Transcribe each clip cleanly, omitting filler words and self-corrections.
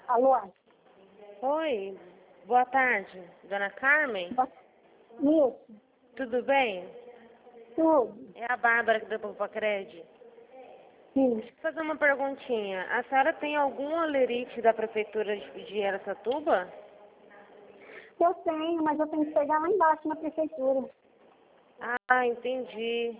Alô? Oi, boa tarde, dona Carmen. Isso, Tudo bem? tudo. É a Bárbara aqui do Papacred. Sim. Deixa eu fazer uma perguntinha. A senhora tem algum olerite da prefeitura de Araçatuba? Eu tenho, mas eu tenho que pegar lá embaixo na prefeitura. Ah, entendi.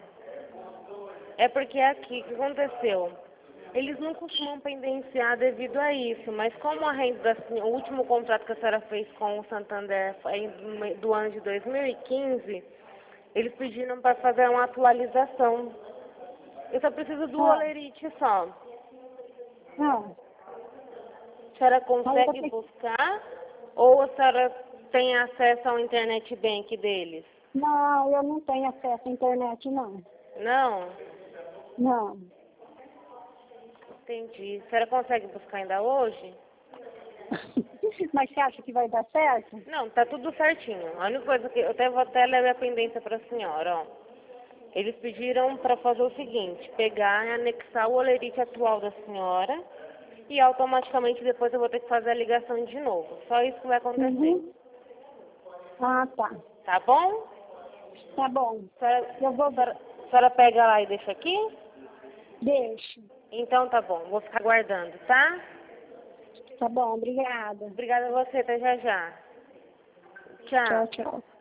É porque aqui, o que aconteceu? Eles não costumam pendenciar devido a isso, mas como a renda o último contrato que a senhora fez com o Santander foi do ano de 2015, eles pediram para fazer uma atualização. Eu só preciso do olerite só. Não. A senhora consegue buscar ou a senhora tem acesso ao internet bank deles? Não, eu não tenho acesso à internet, não. Não? Não. Entendi. A senhora consegue buscar ainda hoje? Mas você acha que vai dar certo? Não, tá tudo certinho. A única coisa que eu até vou até levar a pendência para a senhora, ó. Eles pediram para fazer o seguinte, pegar e anexar o olerite atual da senhora e automaticamente depois eu vou ter que fazer a ligação de novo. Só isso que vai acontecer. Uhum. Ah, tá. Tá bom? Tá bom. Eu vou A senhora pega lá e deixa aqui? Deixa. Então tá bom, vou ficar aguardando, tá? Tá bom, obrigada. Obrigada a você, até já já. Tchau. Tchau, tchau.